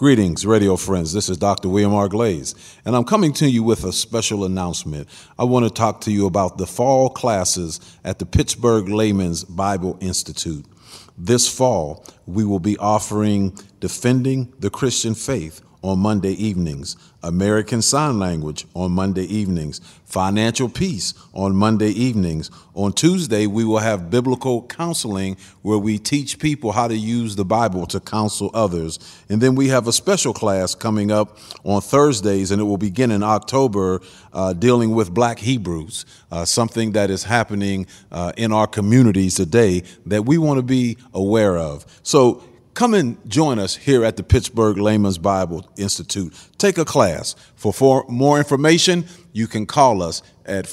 Greetings, radio friends. This is Dr. William R. Glaze, and I'm coming to you with a special announcement. I want to talk to you about the fall classes at the Pittsburgh Layman's Bible Institute. This fall, we will be offering Defending the Christian Faith on Monday evenings, American Sign Language on Monday evenings, Financial Peace on Monday evenings. On Tuesday, we will have Biblical Counseling, where we teach people how to use the Bible to counsel others. And then we have a special class coming up on Thursdays, and it will begin in October, dealing with Black Hebrews, something that is happening in our communities today that we want to be aware of. So come and join us here at the Pittsburgh Layman's Bible Institute. Take a class. For more information, you can call us at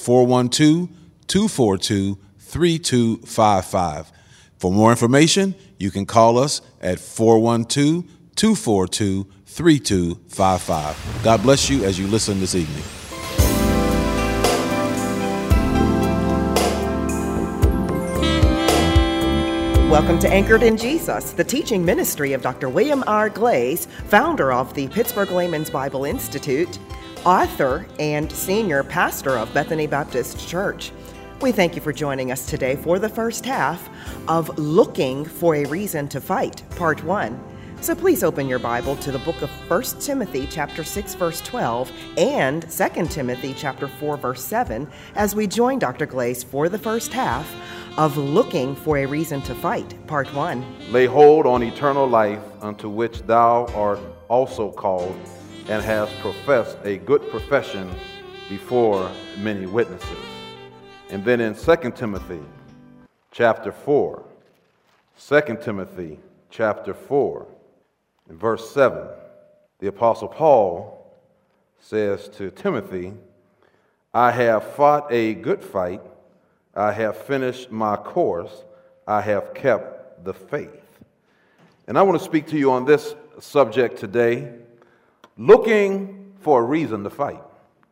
412-242-3255. For more information, you can call us at 412-242-3255. God bless you as you listen this evening. Welcome to Anchored in Jesus, the teaching ministry of Dr. William R. Glaze, founder of the Pittsburgh Layman's Bible Institute, author and senior pastor of Bethany Baptist Church. We thank you for joining us today for the first half of Looking for a Reason to Fight, Part 1. So please open your Bible to the book of 1 Timothy chapter 6, verse 12, and 2 Timothy chapter 4, verse 7, as we join Dr. Glaze for the first half of Looking for a Reason to Fight, Part 1. Lay hold on eternal life, unto which thou art also called, and hast professed a good profession before many witnesses. And then in 2 Timothy chapter 4, 2 Timothy chapter 4, in verse 7, the Apostle Paul says to Timothy, I have fought a good fight, I have finished my course, I have kept the faith. And I want to speak to you on this subject today, looking for a reason to fight.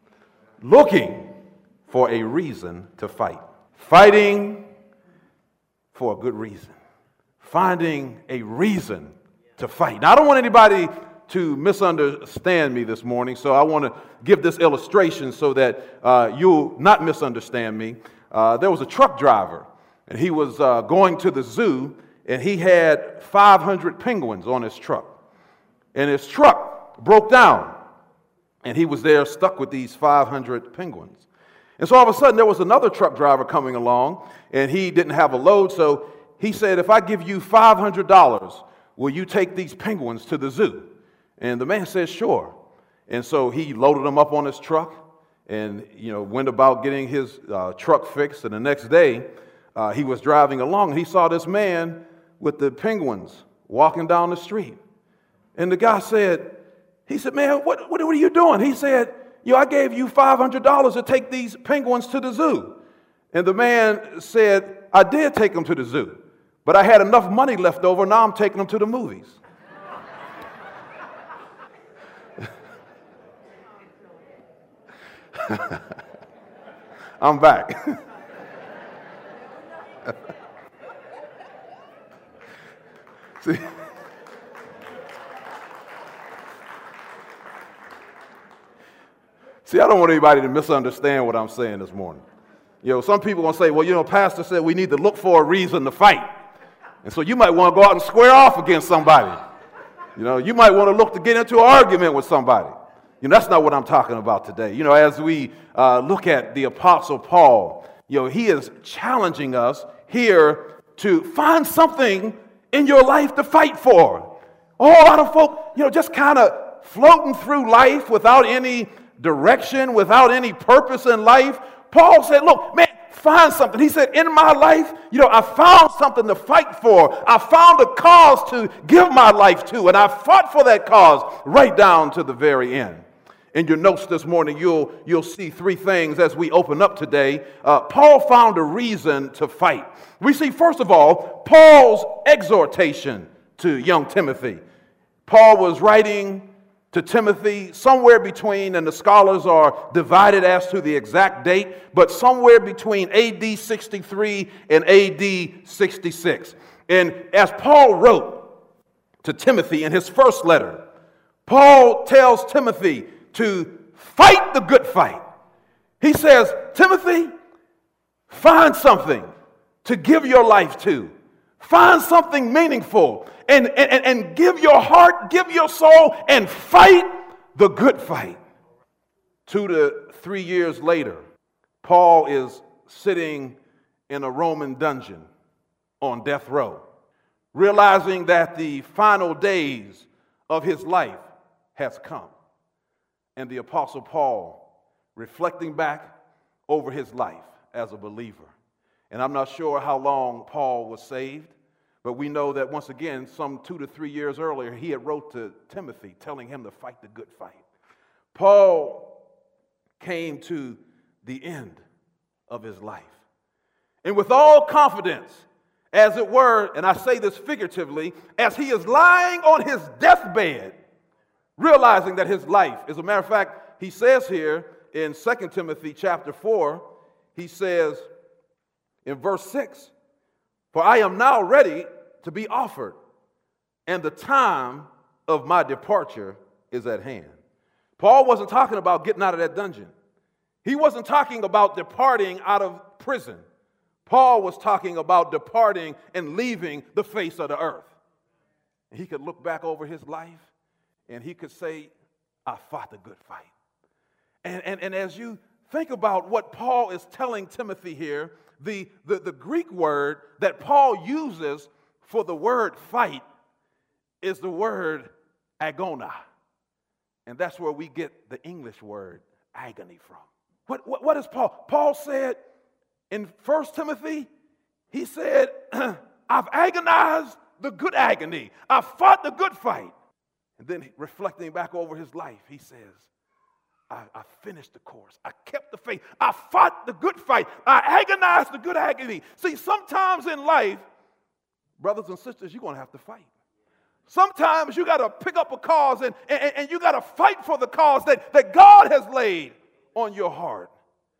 Looking for a reason to fight. Fighting for a good reason. Finding a reason to fight. Now, I don't want anybody to misunderstand me this morning, so I want to give this illustration so that you'll not misunderstand me. There was a truck driver, and he was going to the zoo, and he had 500 penguins on his truck. And his truck broke down, and he was there stuck with these 500 penguins. And so all of a sudden, there was another truck driver coming along, and he didn't have a load, so he said, if I give you $500, will you take these penguins to the zoo? And the man said, sure. And so he loaded them up on his truck, and went about getting his truck fixed. And the next day, he was driving along, and he saw this man with the penguins walking down the street. And the guy said, man, what are you doing? He said, I gave you $500 to take these penguins to the zoo. And the man said, I did take them to the zoo, but I had enough money left over, now I'm taking them to the movies. I'm back. See, I don't want anybody to misunderstand what I'm saying this morning. Some people are going to say, well, Pastor said we need to look for a reason to fight. And so you might want to go out and square off against somebody. You might want to look to get into an argument with somebody. That's not what I'm talking about today. As we look at the Apostle Paul, he is challenging us here to find something in your life to fight for. A lot of folk, just kind of floating through life without any direction, without any purpose in life. Paul said, look, man, find something. He said, in my life, I found something to fight for. I found a cause to give my life to, and I fought for that cause right down to the very end. In your notes this morning, you'll see three things as we open up today. Paul found a reason to fight. We see, first of all, Paul's exhortation to young Timothy. Paul was writing to Timothy somewhere between, and the scholars are divided as to the exact date, but somewhere between AD 63 and AD 66. And as Paul wrote to Timothy in his first letter, Paul tells Timothy to fight the good fight. He says, Timothy, find something to give your life to. Find something meaningful and give your heart, give your soul, and fight the good fight. 2 to 3 years later, Paul is sitting in a Roman dungeon on death row, realizing that the final days of his life has come. And the Apostle Paul, reflecting back over his life as a believer. And I'm not sure how long Paul was saved, but we know that once again, some 2 to 3 years earlier, he had wrote to Timothy telling him to fight the good fight. Paul came to the end of his life. And with all confidence, as it were, and I say this figuratively, as he is lying on his deathbed, realizing that his life, as a matter of fact, he says here in 2 Timothy chapter 4, he says in verse 6, "For I am now ready to be offered, and the time of my departure is at hand." Paul wasn't talking about getting out of that dungeon. He wasn't talking about departing out of prison. Paul was talking about departing and leaving the face of the earth. And he could look back over his life and he could say, I fought the good fight. And as you think about what Paul is telling Timothy here, the Greek word that Paul uses for the word fight is the word agona. And that's where we get the English word agony from. What is Paul? Paul said in 1 Timothy, he said, I've agonized the good agony. I fought the good fight. And then reflecting back over his life, he says, I finished the course. I kept the faith. I fought the good fight. I agonized the good agony. See, sometimes in life, brothers and sisters, you're going to have to fight. Sometimes you got to pick up a cause and you got to fight for the cause that God has laid on your heart.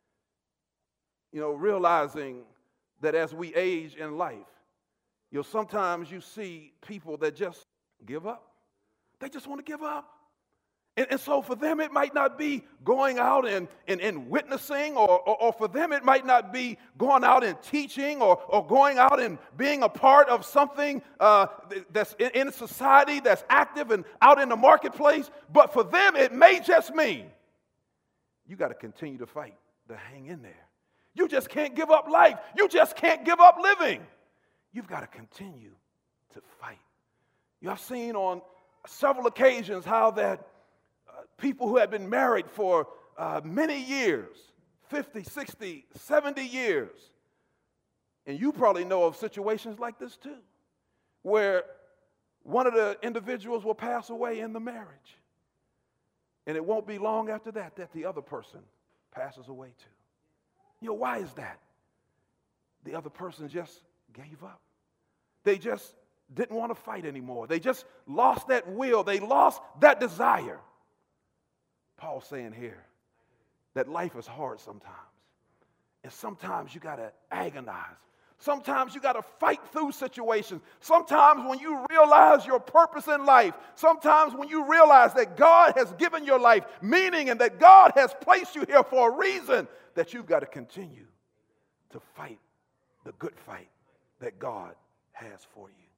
You know, realizing that as we age in life, sometimes you see people that just give up. They just want to give up. And so for them, it might not be going out and witnessing, or for them, it might not be going out and teaching or going out and being a part of something that's in society, that's active and out in the marketplace. But for them, it may just mean you got to continue to fight, to hang in there. You just can't give up life. You just can't give up living. You've got to continue to fight. I've seen on several occasions how that people who have been married for many years, 50, 60, 70 years, and you probably know of situations like this too, where one of the individuals will pass away in the marriage, and it won't be long after that the other person passes away too. Why is that? The other person just gave up. They just didn't want to fight anymore. They just lost that will. They lost that desire. Paul's saying here that life is hard sometimes. And sometimes you got to agonize. Sometimes you got to fight through situations. Sometimes when you realize your purpose in life, sometimes when you realize that God has given your life meaning and that God has placed you here for a reason, that you've got to continue to fight the good fight that God has for you.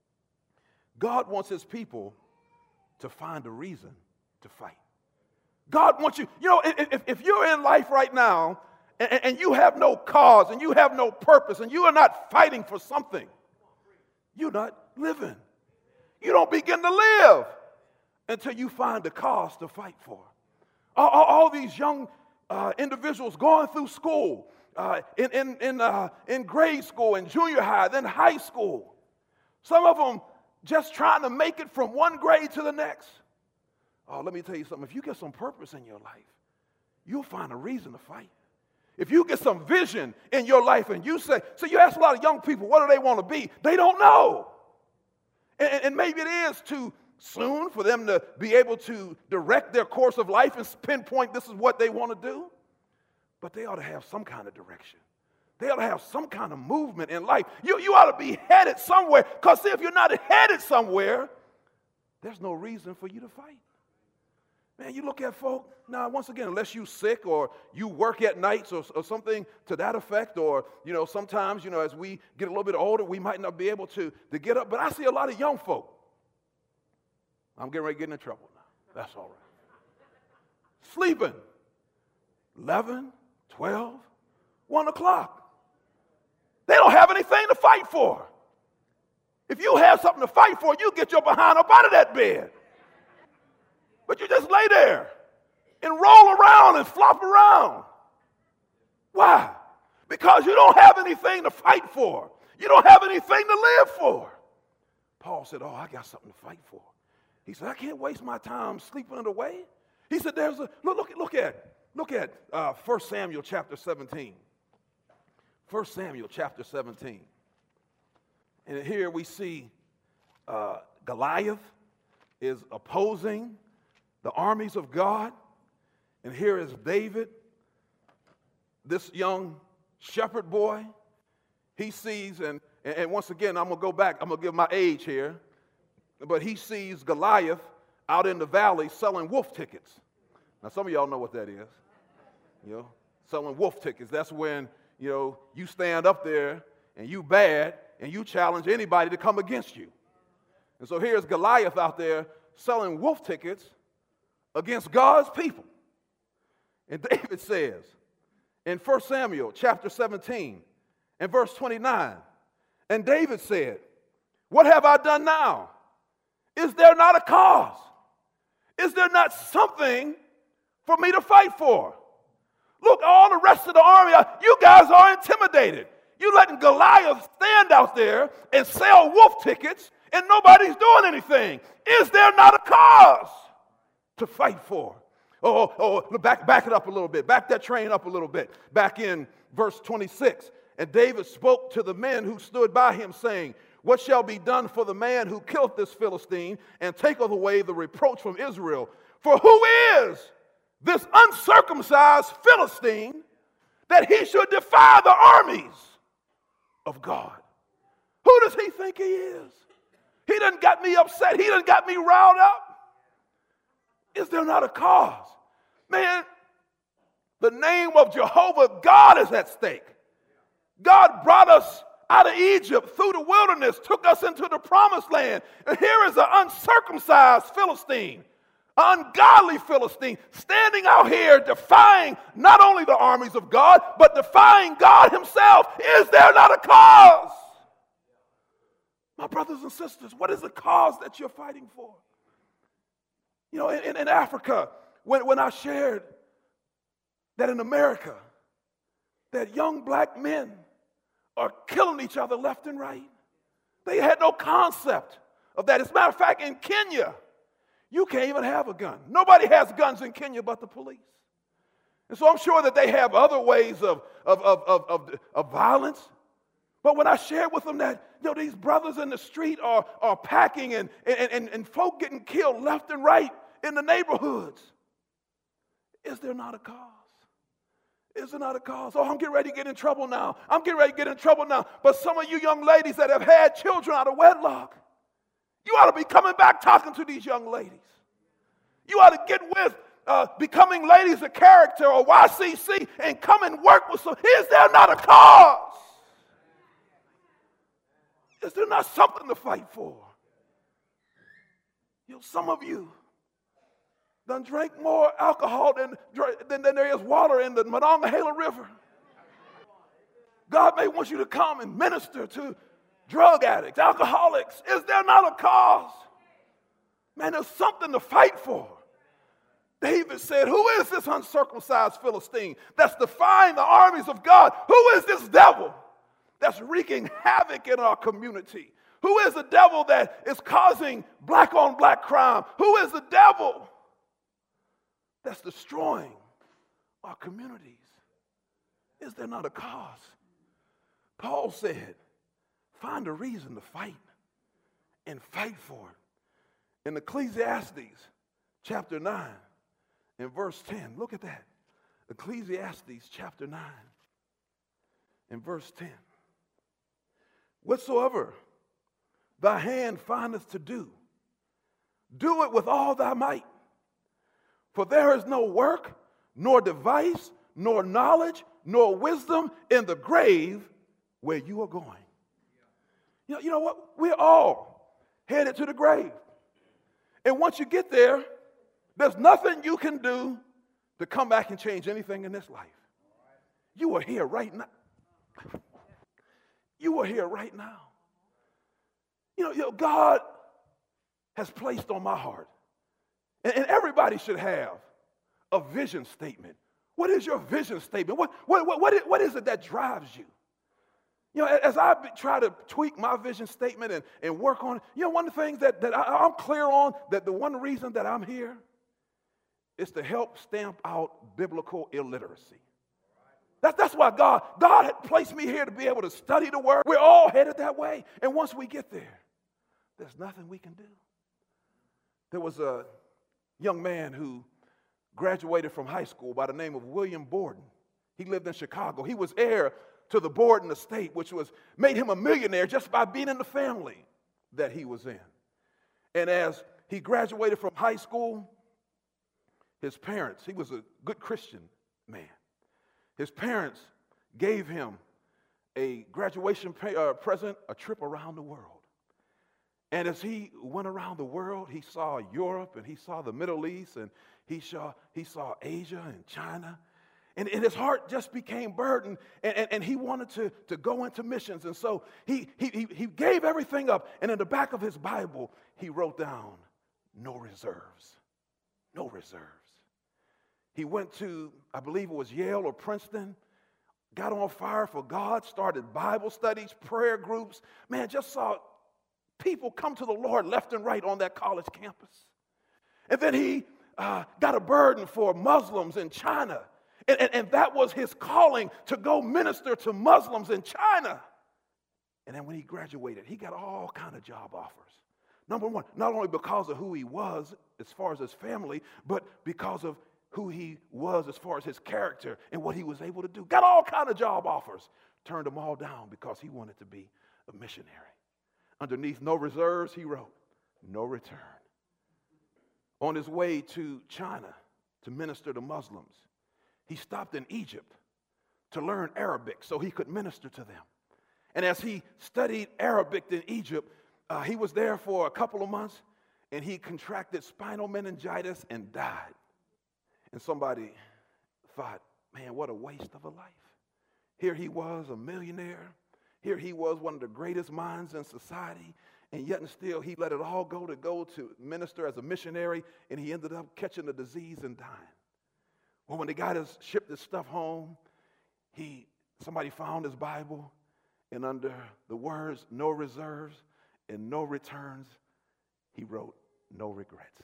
God wants his people to find a reason to fight. God wants you, if you're in life right now and you have no cause and you have no purpose and you are not fighting for something, you're not living. You don't begin to live until you find a cause to fight for. All these young individuals going through school, in grade school and junior high, then high school. Some of them just trying to make it from one grade to the next. Oh, let me tell you something. If you get some purpose in your life, you'll find a reason to fight. If you get some vision in your life and you say, so you ask a lot of young people, what do they want to be? They don't know. And maybe it is too soon for them to be able to direct their course of life and pinpoint this is what they want to do. But they ought to have some kind of direction. They ought to have some kind of movement in life. You ought to be headed somewhere. Because if you're not headed somewhere, there's no reason for you to fight. Man, you look at folk, now, once again, unless you sick or you work at nights or something to that effect, or, sometimes, as we get a little bit older, we might not be able to get up. But I see a lot of young folk. I'm getting ready to get in trouble now. That's all right. Sleeping. 11, 12, 1 o'clock. They don't have anything to fight for. If you have something to fight for, you get your behind up out of that bed. But you just lay there and roll around and flop around. Why? Because you don't have anything to fight for. You don't have anything to live for. Paul said, I got something to fight for. He said, I can't waste my time sleeping it away. He said, look at 1 Samuel chapter 17. 1 Samuel chapter 17. And here we see Goliath is opposing the armies of God. And here is David, this young shepherd boy. He sees, and once again, I'm going to go back. I'm going to give my age here. But he sees Goliath out in the valley selling wolf tickets. Now, some of y'all know what that is. Selling wolf tickets. That's when, you stand up there and you bad and you challenge anybody to come against you. And so here's Goliath out there selling wolf tickets against God's people. And David says in 1 Samuel chapter 17 and verse 29, and David said, what have I done now? Is there not a cause? Is there not something for me to fight for? Look, all the rest of the army, you guys are intimidated. You letting Goliath stand out there and sell wolf tickets and nobody's doing anything. Is there not a cause to fight for? Back it up a little bit. Back that train up a little bit. Back in verse 26. And David spoke to the men who stood by him, saying, what shall be done for the man who killed this Philistine and taketh away the reproach from Israel? For who is this uncircumcised Philistine that he should defy the armies of God? Who does he think he is? He done got me upset. He done got me riled up. Is there not a cause? Man, the name of Jehovah God is at stake. God brought us out of Egypt through the wilderness, took us into the promised land. And here is an uncircumcised Philistine, an ungodly Philistine, standing out here defying not only the armies of God, but defying God himself. Is there not a cause? My brothers and sisters, what is the cause that you're fighting for? In Africa, when I shared that in America, that young black men are killing each other left and right. They had no concept of that. As a matter of fact, in Kenya, you can't even have a gun. Nobody has guns in Kenya but the police. And so I'm sure that they have other ways of violence. But when I shared with them that, these brothers in the street are packing and folk getting killed left and right in the neighborhoods, is there not a cause? Is there not a cause? I'm getting ready to get in trouble now. But some of you young ladies that have had children out of wedlock, you ought to be coming back talking to these young ladies. You ought to get with Becoming Ladies of Character or YCC and come and work with some. Is there not a cause? Is there not something to fight for? Some of you done drank more alcohol than there is water in the Monongahela River. God may want you to come and minister to drug addicts, alcoholics. Is there not a cause? Man, there's something to fight for. David said, who is this uncircumcised Philistine that's defying the armies of God? Who is this devil that's wreaking havoc in our community? Who is the devil that is causing black on black crime? Who is the devil that's destroying our communities? Is there not a cause? Paul said, find a reason to fight and fight for it. In Ecclesiastes chapter 9 and verse 10, look at that. Ecclesiastes chapter 9 and verse 10. Whatsoever thy hand findeth to do, do it with all thy might. For there is no work, nor device, nor knowledge, nor wisdom in the grave where you are going. You know what? We're all headed to the grave. And once you get there, there's nothing you can do to come back and change anything in this life. You are here right now. You are here right now. You know, God has placed on my heart, and everybody should have a vision statement. What is your vision statement? What is it that drives you? You know, as I try to tweak my vision statement and work on it, you know, one of the things that I'm clear on, that the one reason that I'm here is to help stamp out biblical illiteracy. That's why God had placed me here to be able to study the Word. We're all headed that way. And once we get there, there's nothing we can do. There was a young man who graduated from high school by the name of William Borden. He lived in Chicago. He was heir to the Borden estate, which made him a millionaire just by being in the family that he was in. And as he graduated from high school, his parents, he was a good Christian man. His parents gave him a graduation present, a trip around the world. And as he went around the world, he saw Europe and he saw the Middle East and he saw Asia and China. And his heart just became burdened, and he wanted to go into missions. And so he gave everything up. And in the back of his Bible, he wrote down, no reserves. No reserves. He went to, I believe it was Yale or Princeton, got on fire for God, started Bible studies, prayer groups. Man, just saw people come to the Lord left and right on that college campus. And then he got a burden for Muslims in China. And that was his calling, to go minister to Muslims in China. And then when he graduated, he got all kind of job offers. Number one, not only because of who he was as far as his family, but because of who he was as far as his character and what he was able to do. Got all kind of job offers. Turned them all down because he wanted to be a missionary. Underneath no reserves, he wrote, no return. On his way to China to minister to Muslims, he stopped in Egypt to learn Arabic so he could minister to them. And as he studied Arabic in Egypt, he was there for a couple of months, and he contracted spinal meningitis and died. And somebody thought, man, what a waste of a life. Here he was, a millionaire. Here he was, one of the greatest minds in society. And yet and still, he let it all go to minister as a missionary, and he ended up catching the disease and dying. Well, when they shipped his stuff home, somebody found his Bible, and under the words, no reserves and no returns, he wrote, no regrets.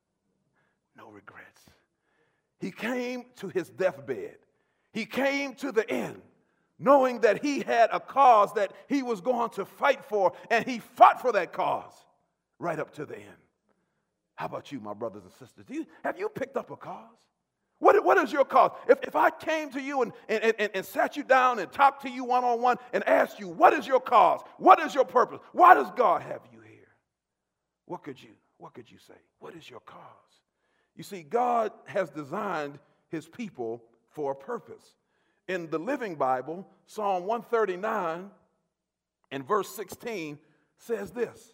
No regrets. He came to his deathbed. He came to the end, knowing that he had a cause that he was going to fight for, and he fought for that cause right up to the end. How about you, my brothers and sisters? Have you picked up a cause? What is your cause? If I came to you and sat you down and talked to you one-on-one and asked you, what is your cause? What is your purpose? Why does God have you here? What could you say? What is your cause? You see, God has designed his people for a purpose. In the Living Bible, Psalm 139 and verse 16 says this: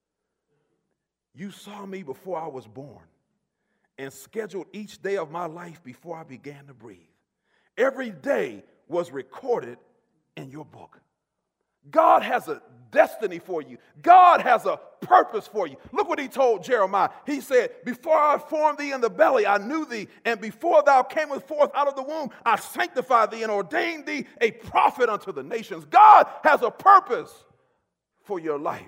you saw me before I was born and scheduled each day of my life before I began to breathe. Every day was recorded in your book. God has a destiny for you. God has a purpose for you. Look what he told Jeremiah. He said, before I formed thee in the belly, I knew thee. And before thou camest forth out of the womb, I sanctified thee and ordained thee a prophet unto the nations. God has a purpose for your life.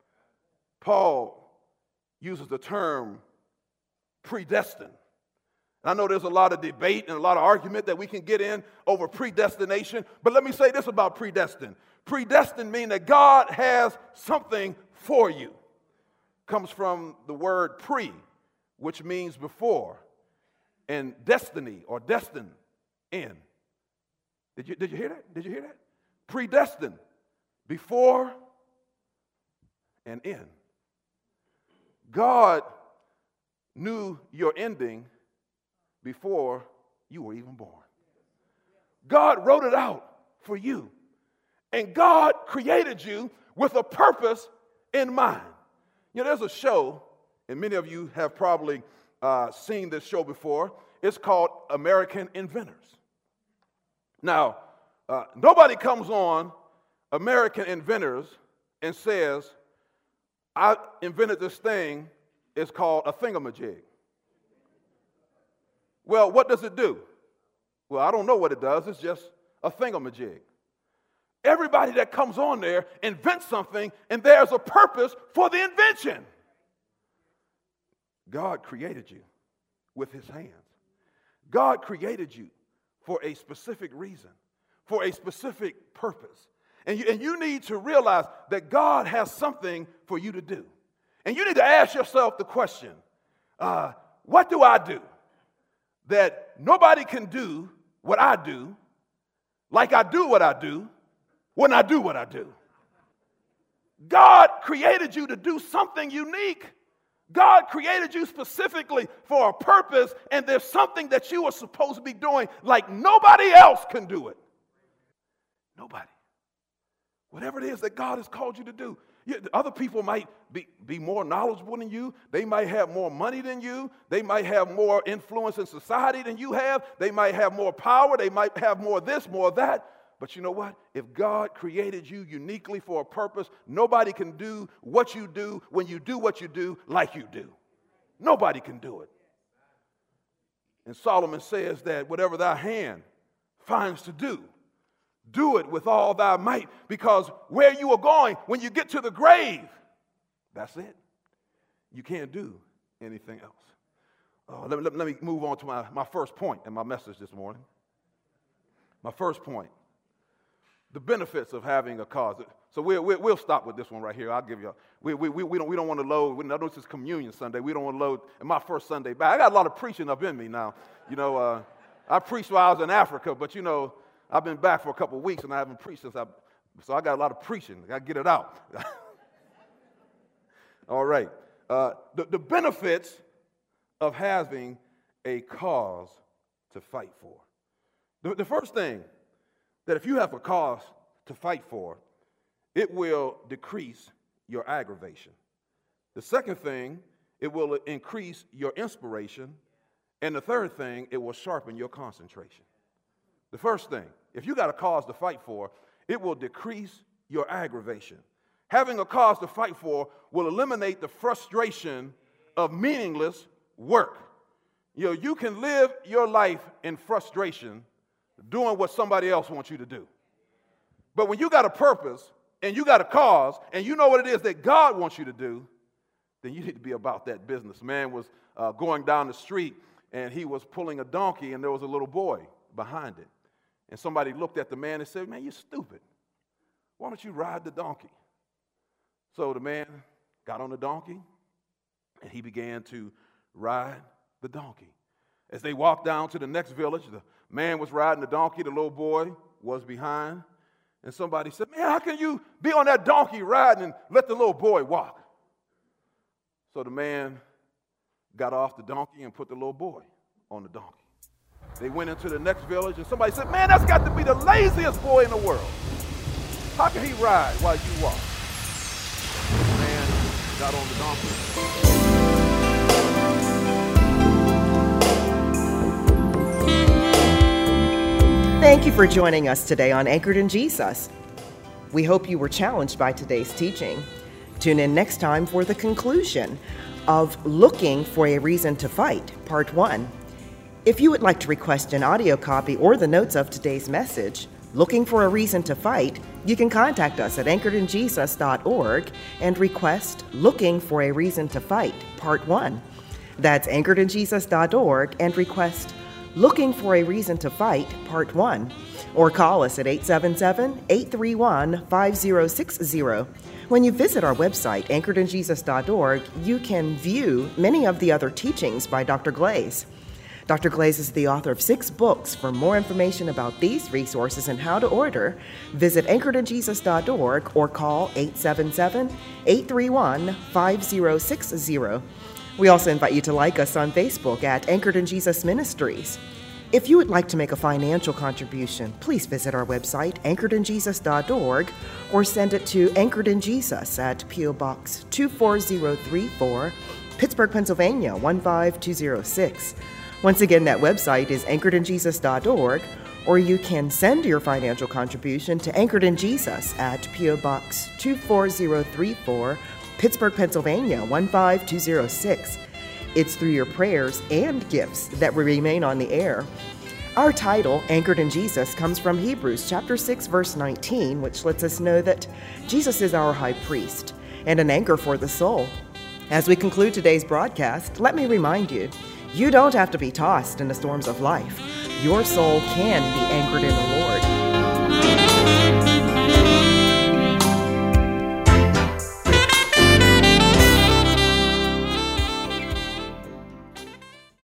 Paul uses the term predestined. I know there's a lot of debate and a lot of argument that we can get in over predestination, but let me say this about predestined. Predestined means that God has something for you. Comes from the word pre, which means before, and destiny or destined in. Did you hear that? Did you hear that? Predestined, before and in. God knew your ending before you were even born. God wrote it out for you. And God created you with a purpose in mind. You know, there's a show, and many of you have probably seen this show before. It's called American Inventors. Now, nobody comes on American Inventors and says, I invented this thing, it's called a thingamajig. Well, what does it do? Well, I don't know what it does, it's just a thingamajig. Everybody that comes on there invents something, and there's a purpose for the invention. God created you with his hands. God created you for a specific reason, for a specific purpose. And you need to realize that God has something for you to do. And you need to ask yourself the question, what do I do that nobody can do what I do, like I do what I do, when I do what I do? God created you to do something unique. God created you specifically for a purpose, and there's something that you are supposed to be doing like nobody else can do it. Nobody. Whatever it is that God has called you to do. Other people might be more knowledgeable than you. They might have more money than you. They might have more influence in society than you have. They might have more power. They might have more of this, more of that. But you know what? If God created you uniquely for a purpose, nobody can do what you do when you do what you do like you do. Nobody can do it. And Solomon says that whatever thy hand finds to do, do it with all thy might, because where you are going, when you get to the grave, that's it. You can't do anything else. Let me move on to my first point in my message this morning. My first point, the benefits of having a cause. So we'll stop with this one right here. I'll give you. We don't want to load. I know this is Communion Sunday. We don't want to load. And my first Sunday back, I got a lot of preaching up in me now. You know, I preached while I was in Africa, but you know, I've been back for a couple of weeks and I haven't preached so I got a lot of preaching. I got to get it out. All right. The benefits of having a cause to fight for. The first thing, that if you have a cause to fight for, it will decrease your aggravation. The second thing, it will increase your inspiration. And the third thing, it will sharpen your concentration. The first thing, if you got a cause to fight for, it will decrease your aggravation. Having a cause to fight for will eliminate the frustration of meaningless work. You know, you can live your life in frustration doing what somebody else wants you to do. But when you got a purpose and you got a cause and you know what it is that God wants you to do, then you need to be about that business. Man was going down the street and he was pulling a donkey and there was a little boy behind it. And somebody looked at the man and said, man, you're stupid. Why don't you ride the donkey? So the man got on the donkey and he began to ride the donkey. As they walked down to the next village, the man was riding the donkey, the little boy was behind. And somebody said, man, how can you be on that donkey riding and let the little boy walk? So the man got off the donkey and put the little boy on the donkey. They went into the next village and somebody said, man, that's got to be the laziest boy in the world. How can he ride while you walk? The man got on the donkey. Thank you for joining us today on Anchored in Jesus. We hope you were challenged by today's teaching. Tune in next time for the conclusion of Looking for a Reason to Fight, Part 1. If you would like to request an audio copy or the notes of today's message, Looking for a Reason to Fight, you can contact us at anchoredinjesus.org and request Looking for a Reason to Fight, Part 1. That's anchoredinjesus.org and request Looking for a Reason to Fight, Part 1. Or call us at 877-831-5060. When you visit our website, anchoredinjesus.org, you can view many of the other teachings by Dr. Glaze. Dr. Glaze is the author of 6 books. For more information about these resources and how to order, visit anchoredinjesus.org or call 877-831-5060. We also invite you to like us on Facebook at Anchored in Jesus Ministries. If you would like to make a financial contribution, please visit our website, anchoredinjesus.org, or send it to Anchored in Jesus at P.O. Box 24034, Pittsburgh, Pennsylvania 15206. Once again, that website is anchoredinjesus.org, or you can send your financial contribution to Anchored in Jesus at P.O. Box 24034, Pittsburgh, Pennsylvania 15206. It's through your prayers and gifts that we remain on the air. Our title, Anchored in Jesus, comes from Hebrews chapter 6, verse 19, which lets us know that Jesus is our high priest and an anchor for the soul. As we conclude today's broadcast, let me remind you, you don't have to be tossed in the storms of life. Your soul can be anchored in the Lord.